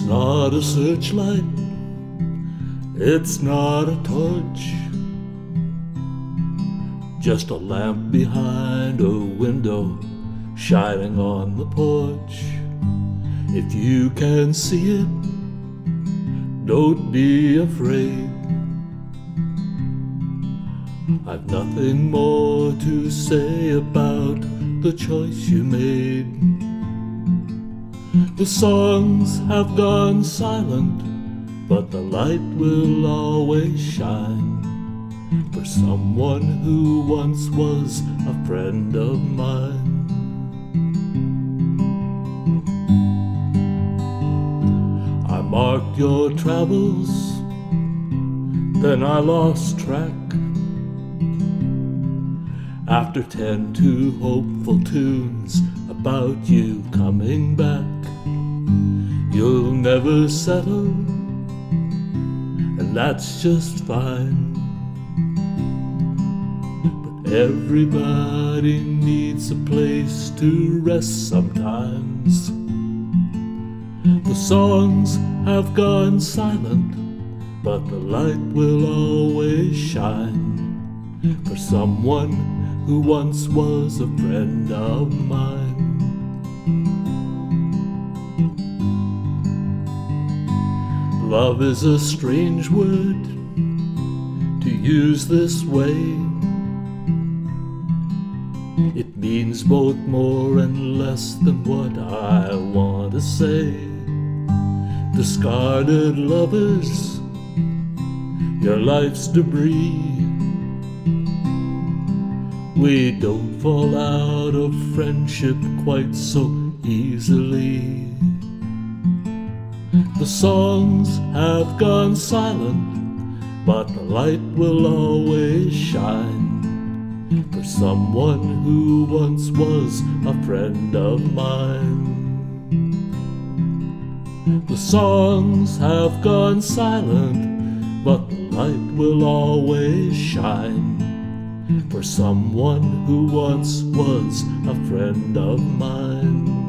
not a searchlight, it's not a torch, just a lamp behind a window shining on the porch. If you can see it, don't be afraid. I've nothing more to say about the choice you made. The songs have gone silent, but the light will always shine for someone who once was a friend of mine. I marked your travels, then I lost track. After 10 too hopeful tunes about you coming back, you'll never settle, and that's just fine. But everybody needs a place to rest sometimes. The songs have gone silent, but the light will always shine for someone who once was a friend of mine. Love is a strange word to use this way. It means both more and less than what I want to say. Discarded lovers, your life's debris. We don't fall out of friendship quite so easily. The songs have gone silent, but the light will always shine for someone who once was a friend of mine. The songs have gone silent, but the light will always shine for someone who once was a friend of mine.